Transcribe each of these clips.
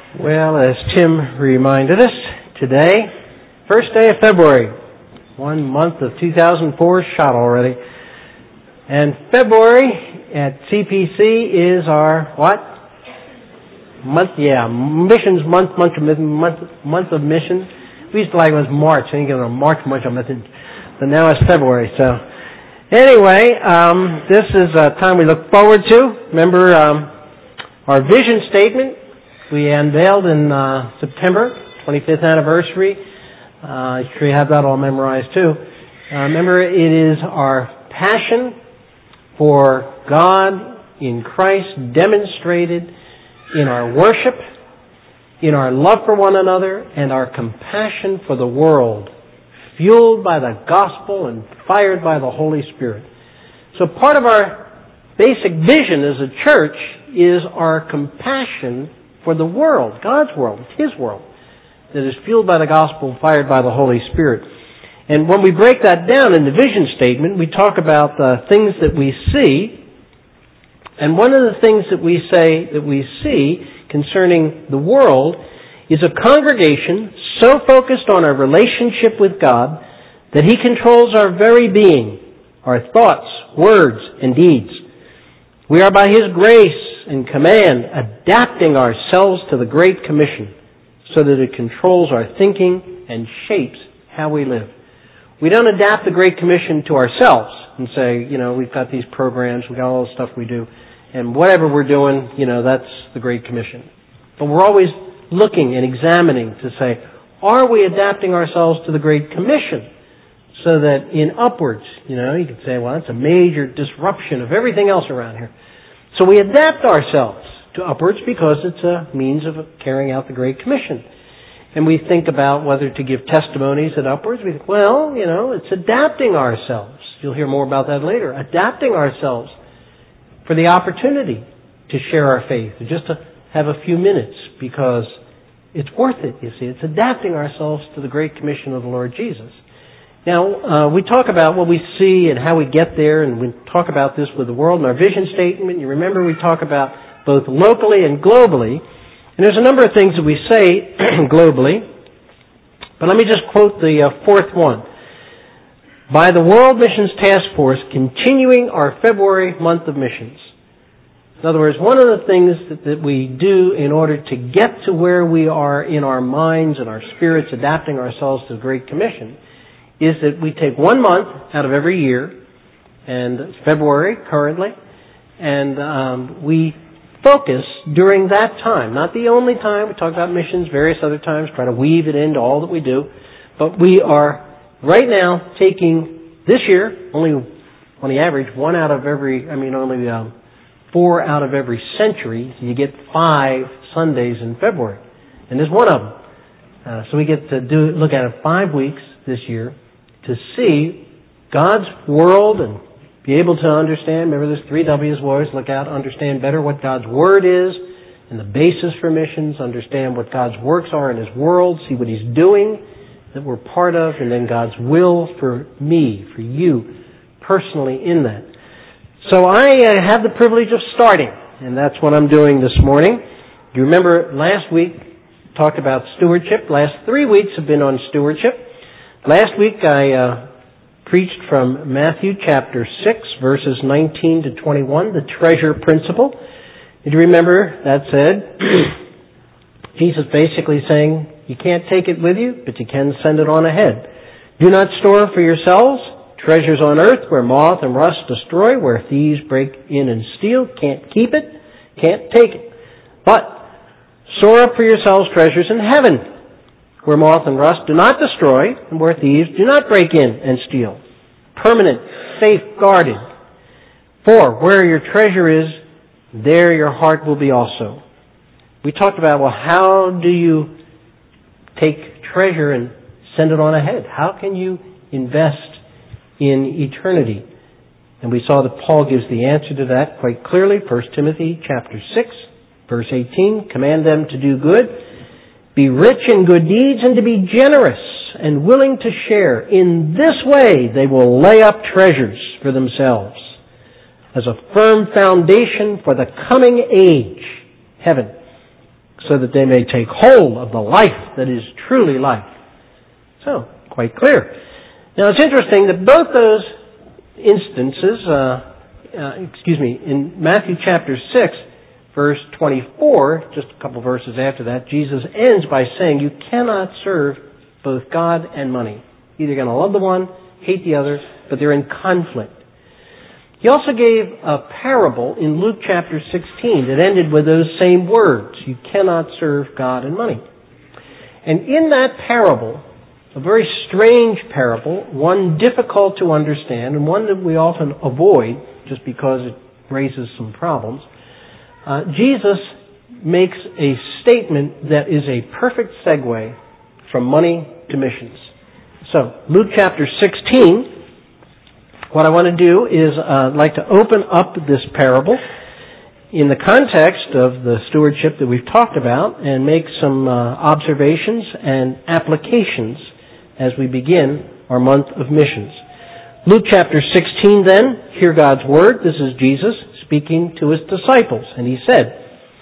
Well, as Tim reminded us, today, first day of February, 1 month of 2004 shot already. And February at CPC is our what? Month, missions month of missions. We used to like it was March, and you get a March month of missions, but now it's February. So anyway, this is a time we look forward to. Remember our vision statement we unveiled in September, 25th anniversary. I'm sure you have that all memorized too. Remember, it is our passion for God in Christ demonstrated in our worship, in our love for one another, and our compassion for the world, fueled by the gospel and fired by the Holy Spirit. So part of our basic vision as a church is our compassion for the world, God's world, His world, that is fueled by the gospel, fired by the Holy Spirit. And when we break that down in the vision statement, we talk about the things that we see. And one of the things that we say that we see concerning the world is a congregation so focused on our relationship with God that He controls our very being, our thoughts, words, and deeds. We are by His grace and command adapting ourselves to the Great Commission so that it controls our thinking and shapes how we live. We don't adapt the Great Commission to ourselves and say, we've got these programs, we've got all the stuff we do, and whatever we're doing, that's the Great Commission. But we're always looking and examining to say, are we adapting ourselves to the Great Commission? So that in upwards, you could say, well, that's a major disruption of everything else around here. So we adapt ourselves to upwards because it's a means of carrying out the Great Commission. And we think about whether to give testimonies at upwards. We think, well, it's adapting ourselves. You'll hear more about that later. Adapting ourselves for the opportunity to share our faith, just to have a few minutes because it's worth it, you see. It's adapting ourselves to the Great Commission of the Lord Jesus. Now, we talk about what we see and how we get there, and we talk about this with the world in our vision statement. You remember we talk about both locally and globally. And there's a number of things that we say globally. But let me just quote the fourth one. By the World Missions Task Force, continuing our February month of missions. In other words, one of the things that we do in order to get to where we are in our minds and our spirits, adapting ourselves to the Great Commission, is that we take 1 month out of every year, and it's February currently, and we focus during that time. Not the only time. We talk about missions various other times, try to weave it into all that we do. But we are right now taking, this year, only on the average, only 4 out of every century. So you get 5 Sundays in February. And there's one of them. So we get to look at it 5 weeks this year to see God's world and be able to understand. Remember, there's 3 W's. We'll always look out, understand better what God's Word is and the basis for missions, understand what God's works are in His world, see what He's doing that we're part of, and then God's will for me, for you, personally in that. So I have the privilege of starting, and that's what I'm doing this morning. You remember last week, talked about stewardship. Last 3 weeks have been on stewardship. Last week I preached from Matthew chapter 6, verses 19 to 21, the treasure principle. Did you remember that said? Jesus basically saying, you can't take it with you, but you can send it on ahead. Do not store for yourselves treasures on earth where moth and rust destroy, where thieves break in and steal. Can't keep it, can't take it. But store up for yourselves treasures in heaven, where moth and rust do not destroy, and where thieves do not break in and steal. Permanent, safeguarded. For where your treasure is, there your heart will be also. We talked about, how do you take treasure and send it on ahead? How can you invest in eternity? And we saw that Paul gives the answer to that quite clearly. 1 Timothy chapter 6, verse 18, command them to do good, be rich in good deeds, and to be generous and willing to share. In this way they will lay up treasures for themselves as a firm foundation for the coming age, heaven, so that they may take hold of the life that is truly life. So, quite clear. Now, it's interesting that both those instances, in Matthew chapter 6, verse 24, just a couple verses after that, Jesus ends by saying you cannot serve both God and money. Either you're going to love the one, hate the other, but they're in conflict. He also gave a parable in Luke chapter 16 that ended with those same words. You cannot serve God and money. And in that parable, a very strange parable, one difficult to understand and one that we often avoid just because it raises some problems, Jesus makes a statement that is a perfect segue from money to missions. So, Luke chapter 16, what I want to do is I'd like to open up this parable in the context of the stewardship that we've talked about and make some observations and applications as we begin our month of missions. Luke chapter 16 then, hear God's word. This is Jesus speaking to his disciples. And he said,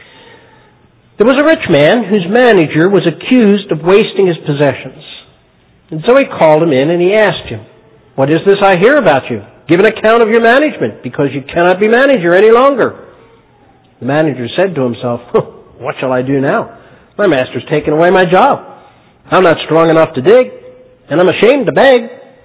there was a rich man whose manager was accused of wasting his possessions. And so he called him in and he asked him, what is this I hear about you? Give an account of your management, because you cannot be manager any longer. The manager said to himself, what shall I do now? My master's taken away my job. I'm not strong enough to dig, and I'm ashamed to beg.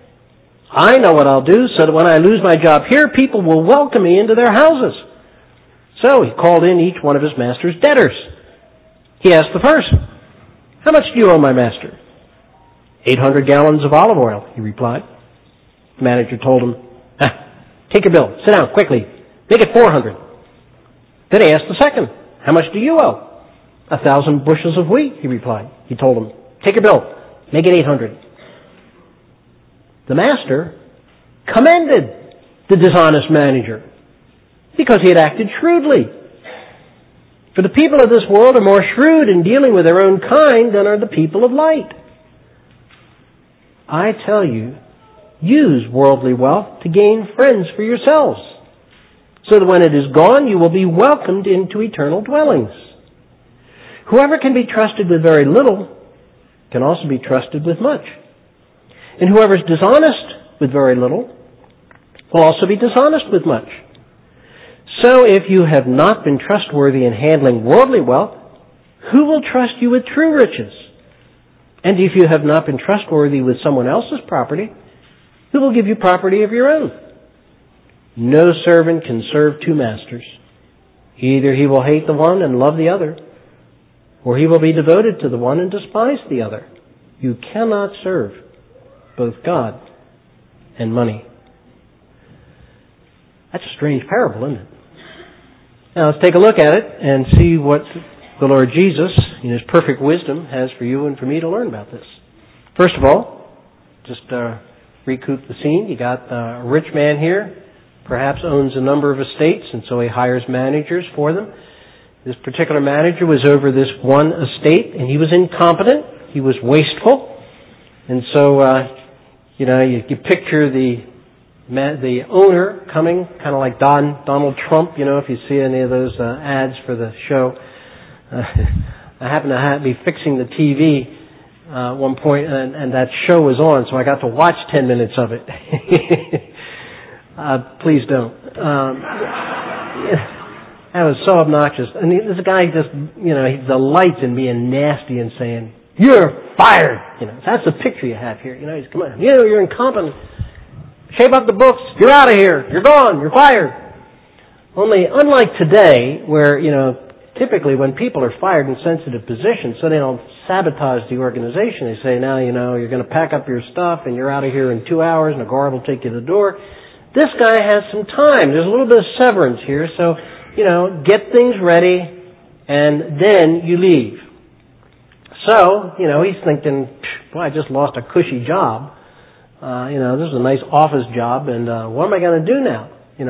I know what I'll do so that when I lose my job here, people will welcome me into their houses. So he called in each one of his master's debtors. He asked the first, how much do you owe my master? 800 gallons of olive oil, he replied. The manager told him, take your bill, sit down, quickly, make it 400. Then he asked the second, how much do you owe? 1,000 bushels of wheat, he replied. He told him, take your bill, make it 800. The master commended the dishonest manager because he had acted shrewdly. For the people of this world are more shrewd in dealing with their own kind than are the people of light. I tell you, use worldly wealth to gain friends for yourselves, so that when it is gone, you will be welcomed into eternal dwellings. Whoever can be trusted with very little can also be trusted with much. And whoever is dishonest with very little will also be dishonest with much. So if you have not been trustworthy in handling worldly wealth, who will trust you with true riches? And if you have not been trustworthy with someone else's property, who will give you property of your own? No servant can serve two masters. Either he will hate the one and love the other, or he will be devoted to the one and despise the other. You cannot serve both God and money. That's a strange parable, isn't it? Now let's take a look at it and see what the Lord Jesus, in his perfect wisdom, has for you and for me to learn about this. First of all, just recoup the scene. You got a rich man here, perhaps owns a number of estates, and so he hires managers for them. This particular manager was over this one estate, and he was incompetent. He was wasteful. And so, you picture the owner coming, kind of like Donald Trump, if you see any of those ads for the show. I happened to be fixing the TV one point, and that show was on, so I got to watch 10 minutes of it. Please don't. That was so obnoxious. And this guy just, he delights in being nasty and saying, "You're fired." That's the picture you have here. He's come on. You're incompetent. Shape up the books. You're out of here. You're gone. You're fired. Only, unlike today, where, typically when people are fired in sensitive positions, so they don't sabotage the organization, they say, now, you're going to pack up your stuff and you're out of here in 2 hours and a guard will take you to the door. This guy has some time. There's a little bit of severance here, so, get things ready and then you leave. So, he's thinking, boy, I just lost a cushy job. This is a nice office job, and what am I going to do now?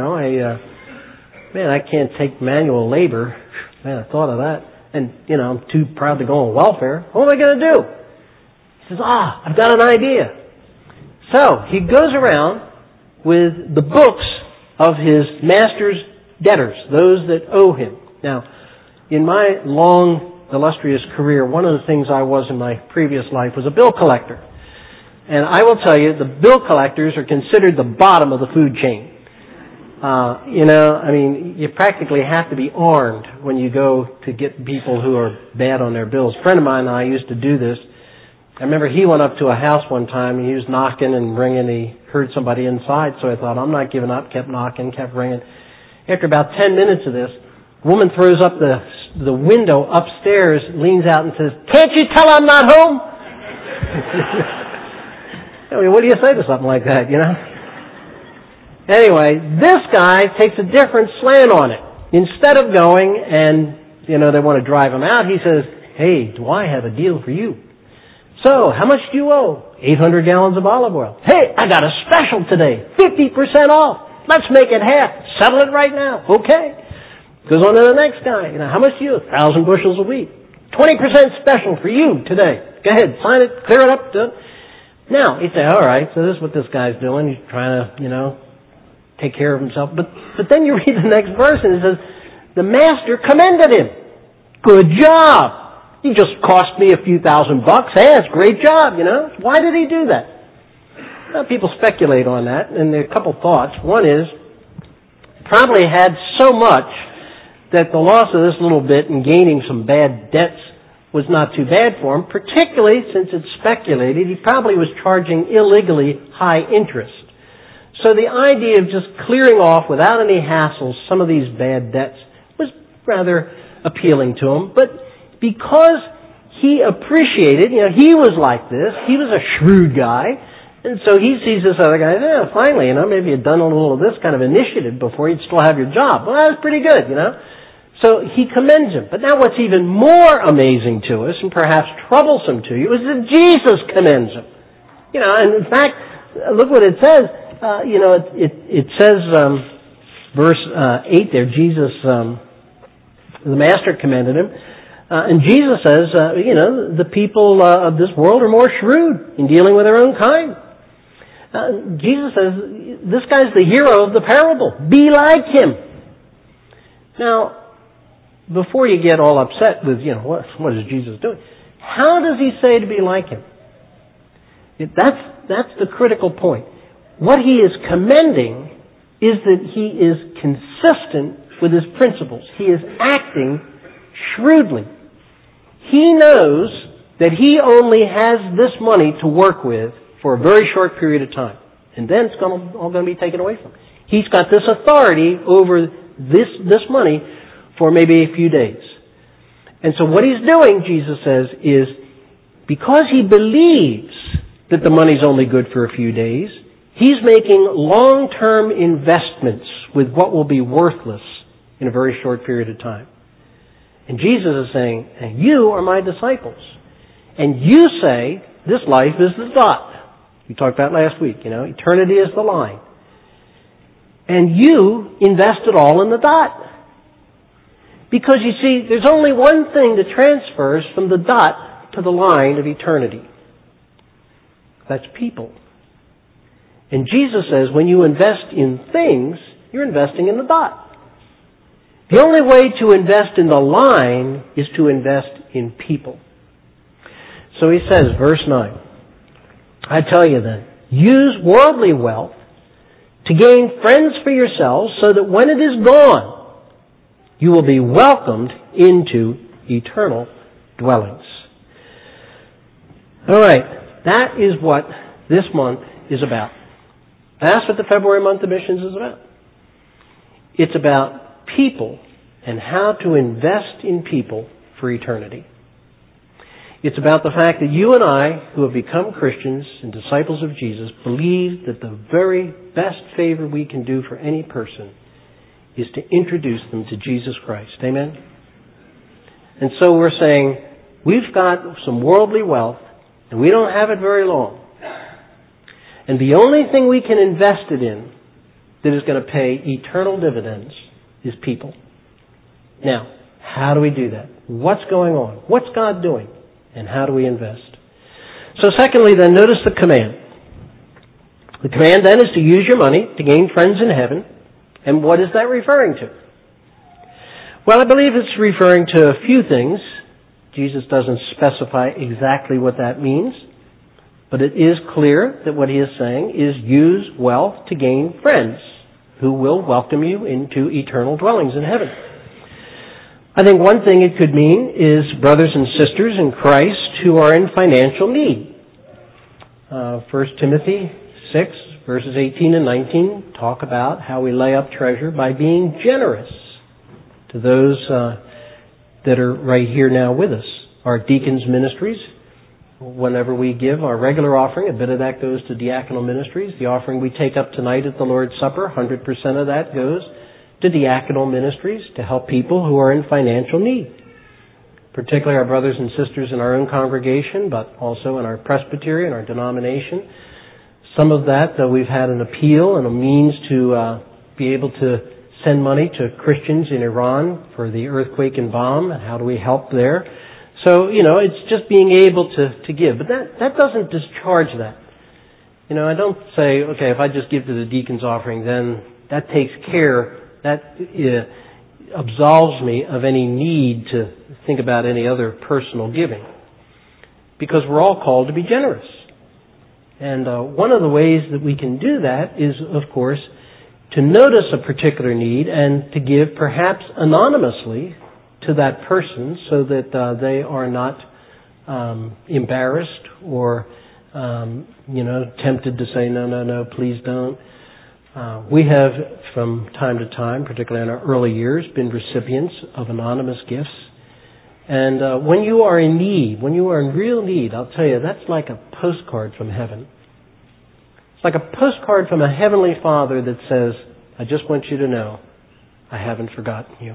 I can't take manual labor. Man, I thought of that. And, I'm too proud to go on welfare. What am I going to do? He says, I've got an idea. So, he goes around with the books of his master's debtors, those that owe him. Now, in my long illustrious career, one of the things I was in my previous life was a bill collector. And I will tell you, the bill collectors are considered the bottom of the food chain. You practically have to be armed when you go to get people who are bad on their bills. A friend of mine and I used to do this. I remember he went up to a house one time, and he was knocking and ringing. He heard somebody inside, so I thought, I'm not giving up. Kept knocking, kept ringing. After about 10 minutes of this, a woman throws up the window upstairs, leans out and says, "Can't you tell I'm not home?" I mean, what do you say to something like that, you know? Anyway, this guy takes a different slant on it. Instead of going and, they want to drive him out, he says, "Hey, do I have a deal for you? So, how much do you owe?" 800 gallons of olive oil. "Hey, I got a special today. 50% off. Let's make it half. Settle it right now." "Okay." Goes on to the next guy. "How much do you owe?" 1,000 bushels a week. 20% special for you today. Go ahead, sign it, clear it up. Now, you say, all right, so this is what this guy's doing. He's trying to, take care of himself. But then you read the next verse and it says, the master commended him. "Good job. You just cost me a few $1,000. Hey, that's a great job, Why did he do that? Well, people speculate on that, and there are a couple thoughts. One is, probably had so much that the loss of this little bit and gaining some bad debts was not too bad for him, particularly since it's speculated he probably was charging illegally high interest. So the idea of just clearing off without any hassles some of these bad debts was rather appealing to him. But because he appreciated, he was like this, he was a shrewd guy, and so he sees this other guy, finally, maybe you'd done a little of this kind of initiative before you'd still have your job. Well, that's pretty good, So he commends him. But now what's even more amazing to us, and perhaps troublesome to you, is that Jesus commends him. And in fact, look what it says. It says, verse 8 there, Jesus, the master commended him. And Jesus says, the people of this world are more shrewd in dealing with their own kind. Jesus says, this guy's the hero of the parable. Be like him. Now, before you get all upset with, what is Jesus doing? How does he say to be like him? That's the critical point. What he is commending is that he is consistent with his principles. He is acting shrewdly. He knows that he only has this money to work with for a very short period of time. And then it's all going to be taken away from him. He's got this authority over this money for maybe a few days. And so what he's doing, Jesus says, is because he believes that the money's only good for a few days, he's making long-term investments with what will be worthless in a very short period of time. And Jesus is saying, and you are my disciples. And you say, this life is the dot. We talked about last week, eternity is the line. And you invest it all in the dot. Because you see, there's only one thing that transfers from the dot to the line of eternity. That's people. And Jesus says when you invest in things, you're investing in the dot. The only way to invest in the line is to invest in people. So he says, verse 9, I tell you then, use worldly wealth to gain friends for yourselves so that when it is gone, you will be welcomed into eternal dwellings. All right, that is what this month is about. That's what the February month of missions is about. It's about people and how to invest in people for eternity. It's about the fact that you and I, who have become Christians and disciples of Jesus, believe that the very best favor we can do for any person is to introduce them to Jesus Christ. Amen? And so we're saying, we've got some worldly wealth, and we don't have it very long. And the only thing we can invest it in that is going to pay eternal dividends is people. Now, how do we do that? What's going on? What's God doing? And how do we invest? So secondly then, notice the command. The command then is to use your money to gain friends in heaven. And what is that referring to? Well, I believe it's referring to a few things. Jesus doesn't specify exactly what that means, but it is clear that what he is saying is use wealth to gain friends who will welcome you into eternal dwellings in heaven. I think one thing it could mean is brothers and sisters in Christ who are in financial need. 1 Timothy 6, verses 18 and 19 talk about how we lay up treasure by being generous to those that are right here now with us. Our deacons' ministries, whenever we give our regular offering, a bit of that goes to diaconal ministries. The offering we take up tonight at the Lord's Supper, 100% of that goes to diaconal ministries to help people who are in financial need. Particularly our brothers and sisters in our own congregation, but also in our presbytery and our denomination. Some of that, though, we've had an appeal and a means to be able to send money to Christians in Iran for the earthquake and bomb. How do we help there? So, it's just being able to give. But that doesn't discharge that. I don't say, okay, if I just give to the deacon's offering, then that takes care, that absolves me of any need to think about any other personal giving. Because we're all called to be generous. And one of the ways that we can do that is, of course, to notice a particular need and to give perhaps anonymously to that person so that they are not embarrassed or, tempted to say, no, please don't. We have, from time to time, particularly in our early years, been recipients of anonymous gifts. And when you are in need, when you are in real need, I'll tell you, that's like a postcard from heaven. It's like a postcard from a heavenly Father that says, I just want you to know, I haven't forgotten you.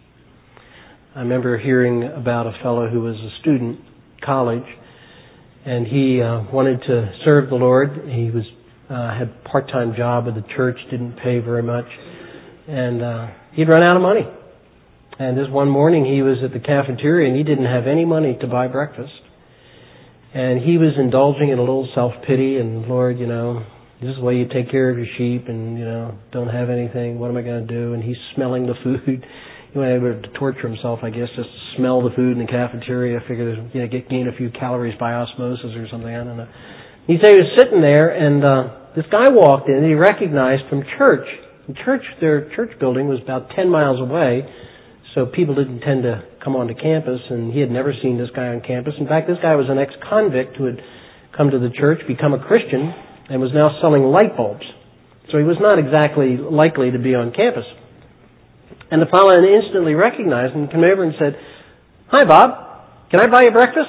I remember hearing about a fellow who was a student in college, and he wanted to serve the Lord. He had a part-time job at the church, didn't pay very much, and he'd run out of money. And this one morning he was at the cafeteria and he didn't have any money to buy breakfast. And he was indulging in a little self-pity and, Lord, this is the way you take care of your sheep and, don't have anything. What am I going to do? And he's smelling the food. He was able to torture himself, I guess, just to smell the food in the cafeteria. I figured, gain a few calories by osmosis or something. I don't know. He said he was sitting there and this guy walked in and he recognized from church. Their church building was about 10 miles away. So people didn't tend to come onto campus, and he had never seen this guy on campus. In fact, this guy was an ex-convict who had come to the church, become a Christian, and was now selling light bulbs. So he was not exactly likely to be on campus. And the fellow instantly recognized him and came over and said, "Hi, Bob, can I buy you breakfast?"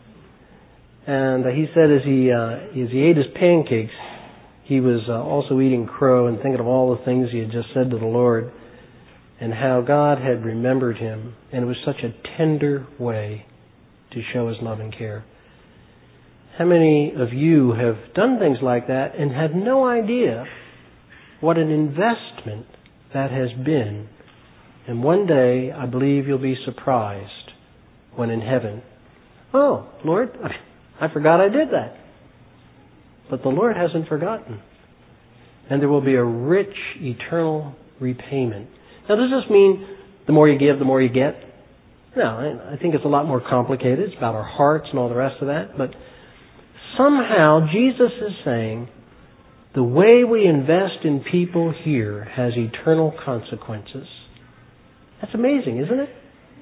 And he said as he ate his pancakes, he was also eating crow and thinking of all the things he had just said to the Lord, and how God had remembered him, and it was such a tender way to show his love and care. How many of you have done things like that and had no idea what an investment that has been? And one day, I believe you'll be surprised when in heaven, oh, Lord, I forgot I did that. But the Lord hasn't forgotten. And there will be a rich, eternal repayment. Now, does this mean the more you give, the more you get? No, I think it's a lot more complicated. It's about our hearts and all the rest of that. But somehow Jesus is saying the way we invest in people here has eternal consequences. That's amazing, isn't it?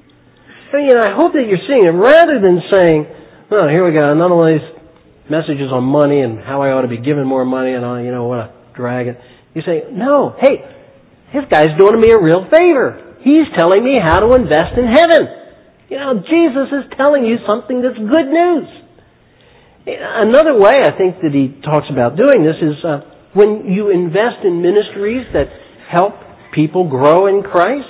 I hope that you're seeing it rather than saying, oh, here we go, another one of these messages on money and how I ought to be giving more money and what a drag it. You say, no, hey, this guy's doing me a real favor. He's telling me how to invest in heaven. Jesus is telling you something that's good news. Another way I think that he talks about doing this is when you invest in ministries that help people grow in Christ.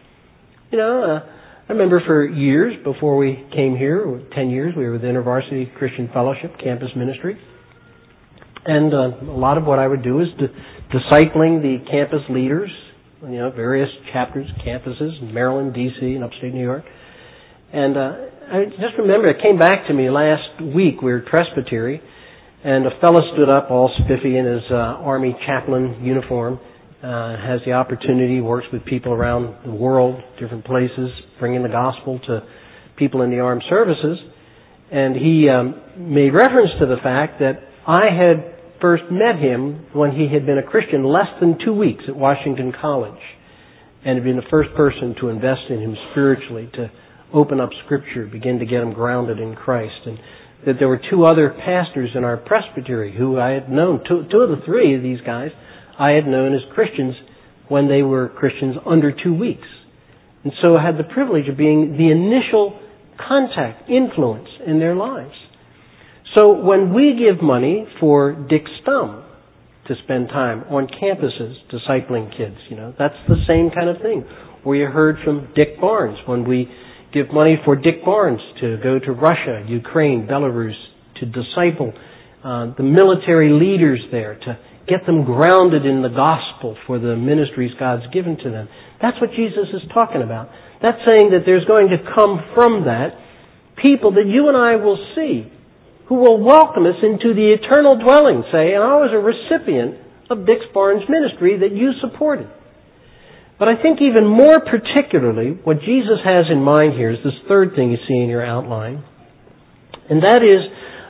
I remember for years before we came here, 10 years, we were with InterVarsity Christian Fellowship Campus Ministry. And a lot of what I would do is discipling the campus leaders, various chapters, campuses in Maryland, D.C., and upstate New York. And I just remember it came back to me last week. We were at Presbytery, and a fellow stood up all spiffy in his Army chaplain uniform, has the opportunity, works with people around the world, different places, bringing the gospel to people in the armed services, and he made reference to the fact that I had first met him when he had been a Christian less than 2 weeks at Washington College, and had been the first person to invest in him spiritually, to open up Scripture, begin to get him grounded in Christ. And that there were 2 other pastors in our presbytery who I had known, two of the 3 of these guys I had known as Christians when they were Christians under 2 weeks. And so I had the privilege of being the initial contact, influence in their lives. So when we give money for Dick Stum to spend time on campuses discipling kids, that's the same kind of thing. Or you heard from Dick Barnes when we give money for Dick Barnes to go to Russia, Ukraine, Belarus, to disciple the military leaders there, to get them grounded in the gospel for the ministries God's given to them. That's what Jesus is talking about. That's saying that there's going to come from that people that you and I will see who will welcome us into the eternal dwelling, say, and I was a recipient of Dick Barnes' ministry that you supported. But I think even more particularly, what Jesus has in mind here is this third thing you see in your outline, and that is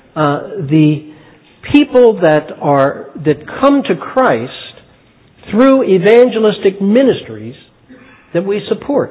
the people that come to Christ through evangelistic ministries that we support.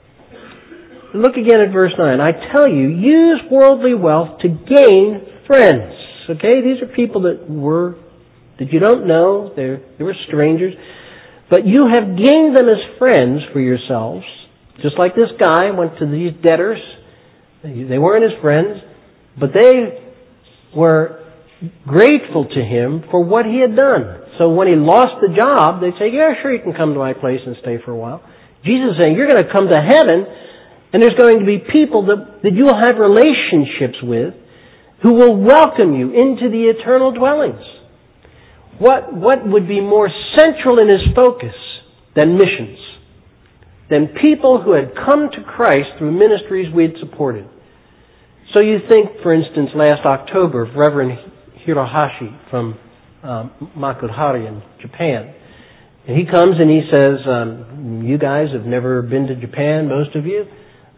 Look again at verse 9. I tell you, use worldly wealth to gain friends. Okay, these are people that you don't know. They were strangers. But you have gained them as friends for yourselves. Just like this guy went to these debtors. They weren't his friends, but they were grateful to him for what he had done. So when he lost the job, they'd say, yeah, sure, you can come to my place and stay for a while. Jesus is saying, you're going to come to heaven, and there's going to be people that you'll have relationships with who will welcome you into the eternal dwellings. What would be more central in his focus than missions? Than people who had come to Christ through ministries we had supported. So you think, for instance, last October of Reverend Hirohashi from Makuhari in Japan. And he comes and he says, you guys have never been to Japan, most of you.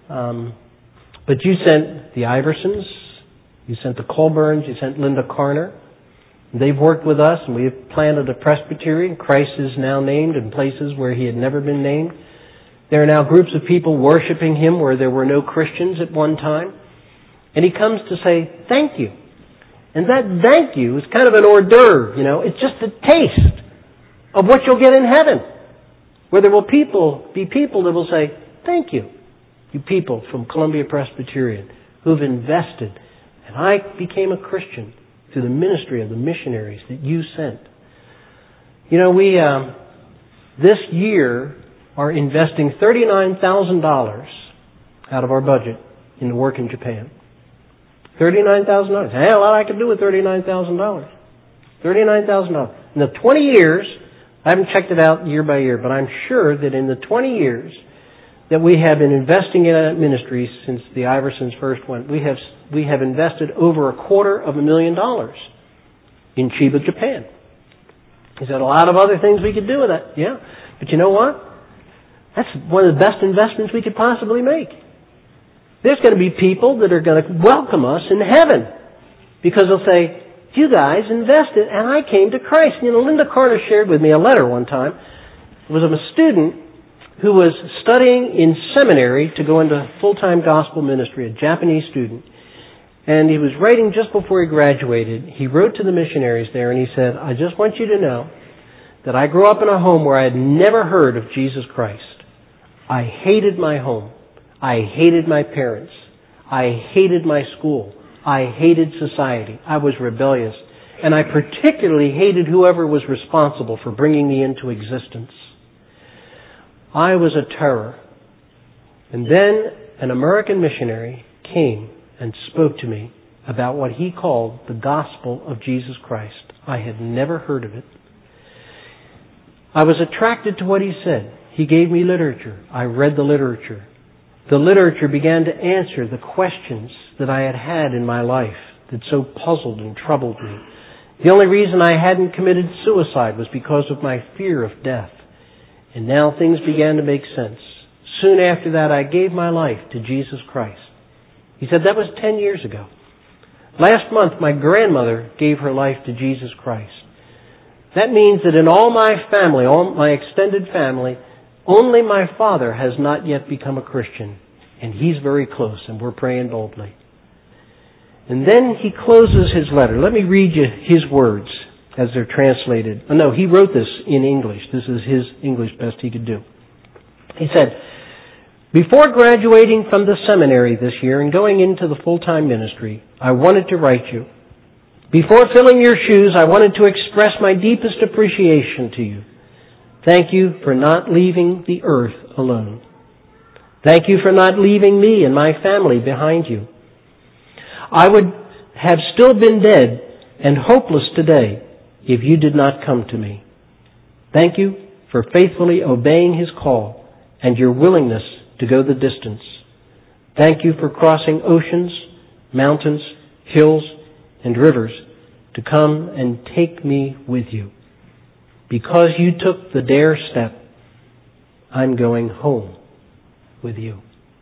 But you sent the Iversons, you sent the Colburns, you sent Linda Carner. They've worked with us, and we have planted a presbytery, and Christ is now named in places where he had never been named. There are now groups of people worshiping him where there were no Christians at one time. And he comes to say, thank you. And that thank you is kind of an hors d'oeuvre, It's just a taste of what you'll get in heaven. Where there will be people that will say, thank you. You people from Columbia Presbyterian who've invested. And I became a Christian through the ministry of the missionaries that you sent. We this year are investing $39,000 out of our budget in the work in Japan. $39,000. Hey, a lot I could do with $39,000. $39,000. In the 20 years, I haven't checked it out year by year, but I'm sure that in the 20 years that we have been investing in that ministry since the Iversons first went, we have invested over $250,000 in Chiba, Japan. He said a lot of other things we could do with that. Yeah. But you know what? That's one of the best investments we could possibly make. There's going to be people that are going to welcome us in heaven because they'll say, you guys invested and I came to Christ. Linda Carter shared with me a letter one time. It was of a student who was studying in seminary to go into full-time gospel ministry, a Japanese student. And he was writing just before he graduated. He wrote to the missionaries there and he said, I just want you to know that I grew up in a home where I had never heard of Jesus Christ. I hated my home. I hated my parents. I hated my school. I hated society. I was rebellious. And I particularly hated whoever was responsible for bringing me into existence. I was a terror. And then an American missionary came and spoke to me about what he called the gospel of Jesus Christ. I had never heard of it. I was attracted to what he said. He gave me literature. I read the literature. The literature began to answer the questions that I had had in my life that so puzzled and troubled me. The only reason I hadn't committed suicide was because of my fear of death. And now things began to make sense. Soon after that, I gave my life to Jesus Christ. He said, that was 10 years ago. Last month, my grandmother gave her life to Jesus Christ. That means that in all my family, all my extended family, only my father has not yet become a Christian. And he's very close, and we're praying boldly. And then he closes his letter. Let me read you his words as they're translated. Oh, no, he wrote this in English. This is his English best he could do. He said, before graduating from the seminary this year and going into the full-time ministry, I wanted to write you. Before filling your shoes, I wanted to express my deepest appreciation to you. Thank you for not leaving the earth alone. Thank you for not leaving me and my family behind you. I would have still been dead and hopeless today if you did not come to me. Thank you for faithfully obeying His call and your willingness to go the distance. Thank you for crossing oceans, mountains, hills, and rivers to come and take me with you. Because you took the dare step, I'm going home with you.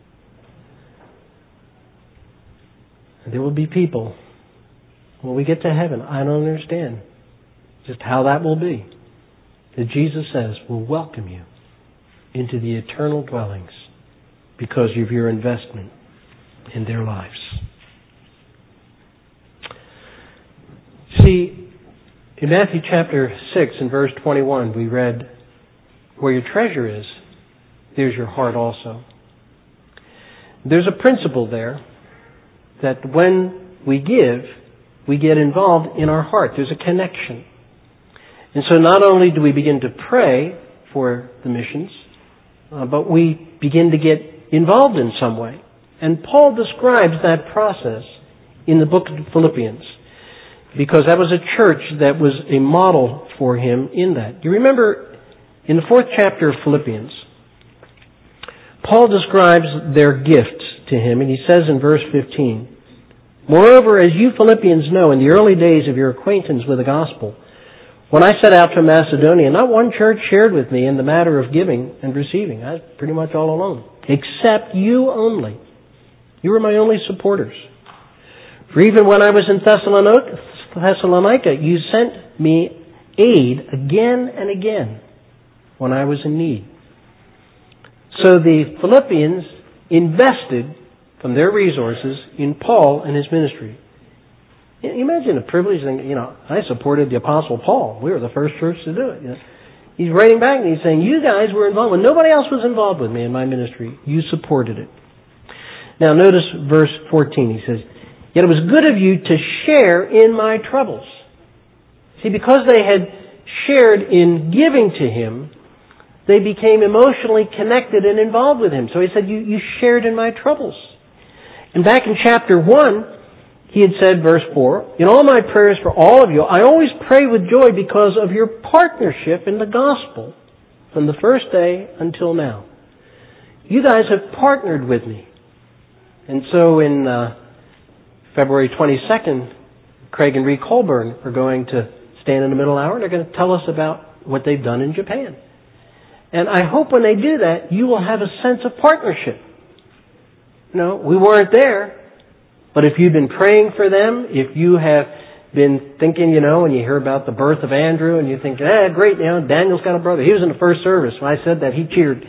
And there will be people, when we get to heaven, I don't understand just how that will be, that Jesus says will welcome you into the eternal dwellings because of your investment in their lives. See, in Matthew chapter 6 and verse 21, we read, where your treasure is, there's your heart also. There's a principle there that when we give, we get involved in our heart. There's a connection. And so not only do we begin to pray for the missions, but we begin to get involved in some way. And Paul describes that process in the book of Philippians, because that was a church that was a model for him in that. You remember in the 4th chapter of Philippians, Paul describes their gifts to him, and he says in verse 15, moreover, as you Philippians know, in the early days of your acquaintance with the gospel, when I set out from Macedonia, not one church shared with me in the matter of giving and receiving. I was pretty much all alone, except you only. You were my only supporters. For even when I was in Thessalonica, you sent me aid again and again when I was in need. So the Philippians invested from their resources in Paul and his ministry. You imagine the privilege. I supported the Apostle Paul. We were the first church to do it. He's writing back and he's saying, you guys were involved. When nobody else was involved with me in my ministry, you supported it. Now notice verse 14. He says, yet it was good of you to share in my troubles. See, because they had shared in giving to him, they became emotionally connected and involved with him. So he said, you shared in my troubles. And back in chapter 1, he had said, verse 4, in all my prayers for all of you, I always pray with joy because of your partnership in the gospel from the first day until now. You guys have partnered with me. And so in February 22nd, Craig and Ree Colburn are going to stand in the middle hour and they're going to tell us about what they've done in Japan. And I hope when they do that, you will have a sense of partnership. We weren't there. But if you've been praying for them, if you have been thinking, when you hear about the birth of Andrew and you think, great, Daniel's got a brother. He was in the first service. When I said that, he cheered.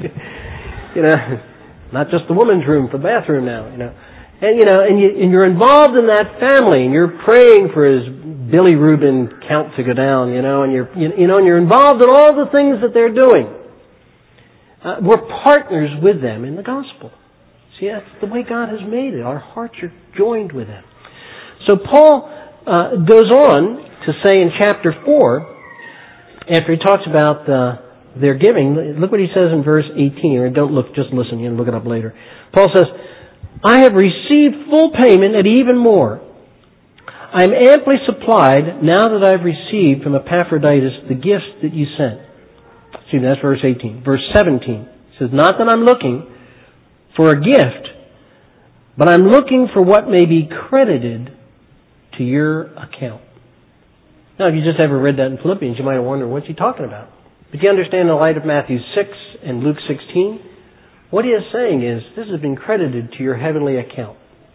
Not just the woman's room, for the bathroom now, And you're involved in that family and you're praying for his Billy Rubin count to go down, and you're involved in all the things that they're doing. We're partners with them in the gospel. See, that's the way God has made it. Our hearts are joined with Him. So Paul goes on to say in chapter 4, after he talks about their giving, look what he says in verse 18. Or don't look, just listen. You can look it up later. Paul says, I have received full payment and even more. I am amply supplied now that I've received from Epaphroditus the gifts that you sent. See, that's verse 18. Verse 17 says, not that I'm looking for a gift, but I'm looking for what may be credited to your account. Now, if you just ever read that in Philippians, you might wonder, what's he talking about? But you understand in the light of Matthew 6 and Luke 16, what he is saying is, this has been credited to your heavenly account.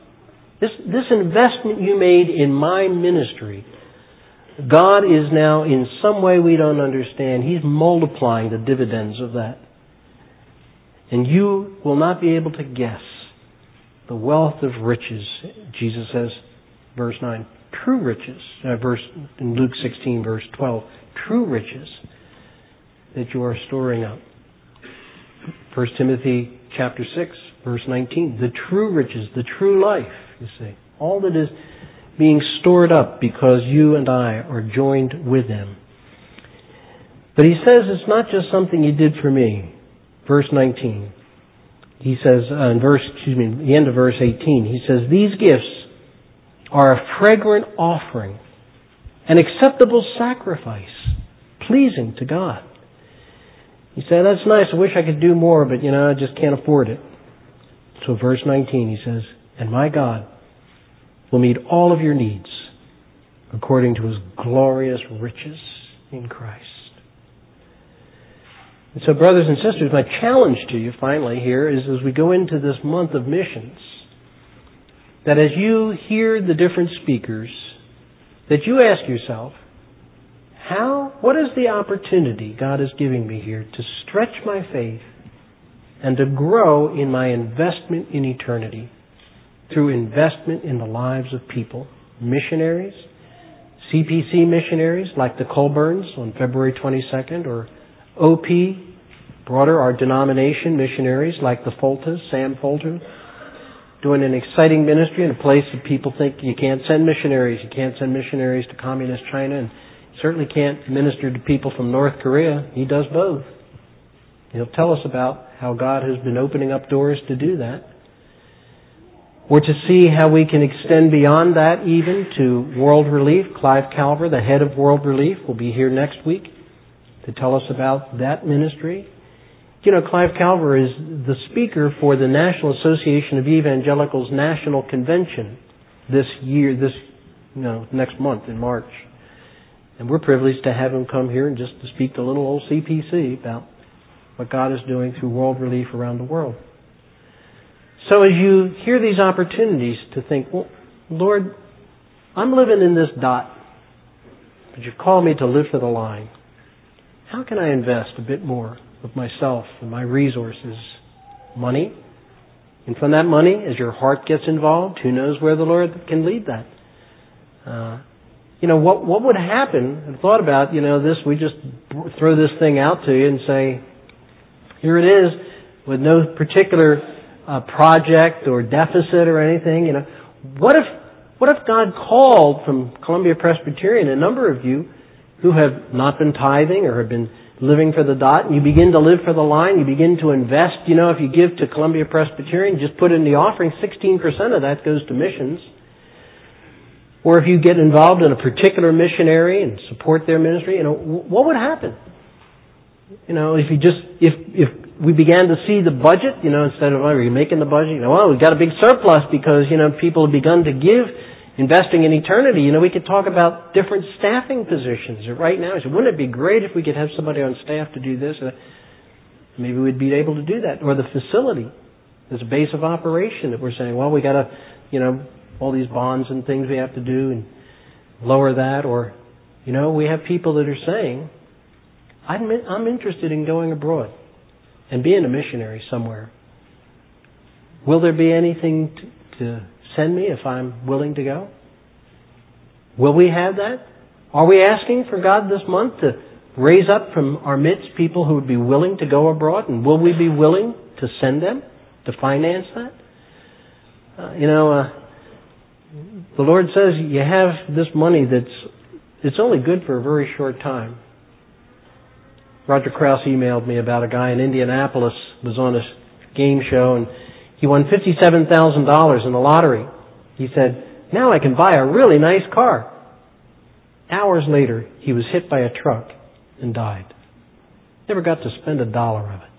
This investment you made in my ministry, God is now, in some way we don't understand, He's multiplying the dividends of that. And you will not be able to guess the wealth of riches, Jesus says, verse 9, true riches, in Luke 16, verse 12, true riches that you are storing up. 1 Timothy chapter 6, verse 19, the true riches, the true life, you see. All that is being stored up because you and I are joined with Him. But He says it's not just something you did for me. Verse 19, He says, the end of verse 18, He says, these gifts are a fragrant offering, an acceptable sacrifice, pleasing to God. He said, that's nice, I wish I could do more, but I just can't afford it. So verse 19, He says, and my God will meet all of your needs according to His glorious riches in Christ. And so, brothers and sisters, my challenge to you finally here is, as we go into this month of missions, that as you hear the different speakers, that you ask yourself, what is the opportunity God is giving me here to stretch my faith and to grow in my investment in eternity through investment in the lives of people, missionaries, CPC missionaries like the Colburns on February 22nd, or OP, broader, our denomination missionaries like the Foltas, Sam Folter, doing an exciting ministry in a place that people think you can't send missionaries. You can't send missionaries to communist China, and certainly can't minister to people from North Korea. He does both. He'll tell us about how God has been opening up doors to do that. Or to see how we can extend beyond that even to World Relief. Clive Calver, the head of World Relief, will be here next week to tell us about that ministry. Clive Calver is the speaker for the National Association of Evangelicals National Convention next month in March. And we're privileged to have him come here and just to speak to little old CPC about what God is doing through World Relief around the world. So as you hear these opportunities to think, well, Lord, I'm living in this dot, but you call me to live for the line. How can I invest a bit more of myself and my resources? Money. And from that money, as your heart gets involved, who knows where the Lord can lead that? What would happen? I thought about, this, we just throw this thing out to you and say, here it is, with no particular project or deficit or anything. What if God called from Columbia Presbyterian a number of you who have not been tithing or have been living for the dot, and you begin to live for the line, you begin to invest. If you give to Columbia Presbyterian, just put in the offering, 16% of that goes to missions. Or if you get involved in a particular missionary and support their ministry, what would happen? If we began to see the budget, instead of, are you making the budget? We've got a big surplus because, people have begun to give, investing in eternity. We could talk about different staffing positions. Right now, wouldn't it be great if we could have somebody on staff to do this? Maybe we'd be able to do that. Or the facility. There's a base of operation that we're saying, we got to, all these bonds and things we have to do and lower that. Or, we have people that are saying, I'm interested in going abroad and being a missionary somewhere. Will there be anything to send me if I'm willing to go? Will we have that? Are we asking for God this month to raise up from our midst people who would be willing to go abroad? And will we be willing to send them, to finance that? The Lord says you have this money it's only good for a very short time. Roger Krause emailed me about a guy in Indianapolis who was on a game show, and he won $57,000 in the lottery. He said, now I can buy a really nice car. Hours later, he was hit by a truck and died. Never got to spend $1 of it.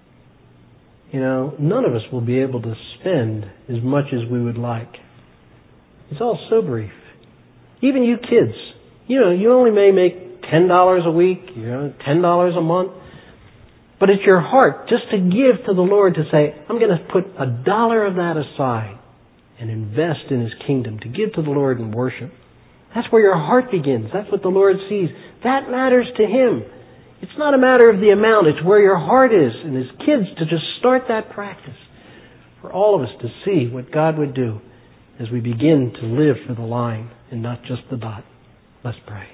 None of us will be able to spend as much as we would like. It's all so brief. Even you kids, you only may make $10 a week, $10 a month. But it's your heart just to give to the Lord, to say, I'm going to put $1 of that aside and invest in His kingdom, to give to the Lord in worship. That's where your heart begins. That's what the Lord sees. That matters to Him. It's not a matter of the amount. It's where your heart is. And as kids, to just start that practice. For all of us to see what God would do as we begin to live for the line and not just the dot. Let's pray.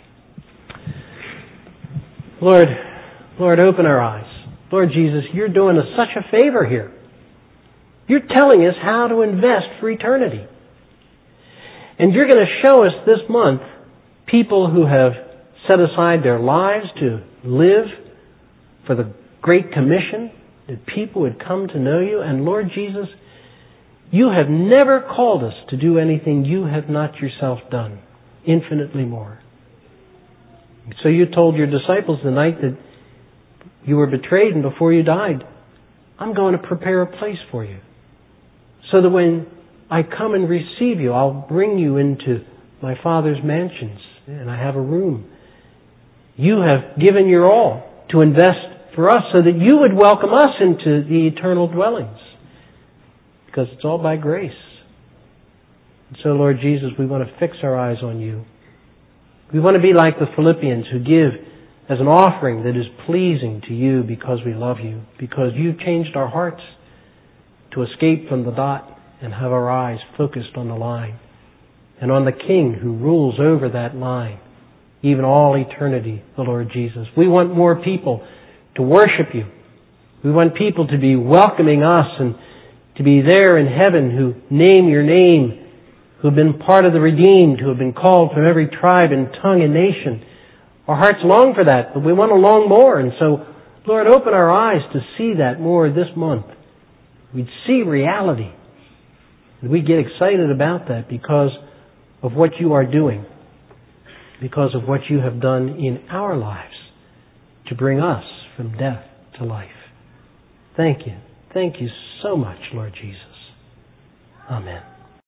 Lord, open our eyes. Lord Jesus, You're doing us such a favor here. You're telling us how to invest for eternity. And You're going to show us this month people who have set aside their lives to live for the Great Commission, that people would come to know You. And Lord Jesus, You have never called us to do anything You have not Yourself done, infinitely more. So You told Your disciples the night that You were betrayed and before You died, I'm going to prepare a place for You, so that when I come and receive You, I'll bring You into My Father's mansions, and I have a room. You have given Your all to invest for us so that You would welcome us into the eternal dwellings, because it's all by grace. And so, Lord Jesus, we want to fix our eyes on You. We want to be like the Philippians who give as an offering that is pleasing to You because we love You, because You've changed our hearts to escape from the dot and have our eyes focused on the line and on the King who rules over that line, even all eternity, the Lord Jesus. We want more people to worship You. We want people to be welcoming us and to be there in heaven who name Your name, who have been part of the redeemed, who have been called from every tribe and tongue and nation. Our hearts long for that, but we want to long more. And so, Lord, open our eyes to see that more this month. We'd see reality. And we get excited about that because of what You are doing, because of what You have done in our lives to bring us from death to life. Thank You. Thank You so much, Lord Jesus. Amen.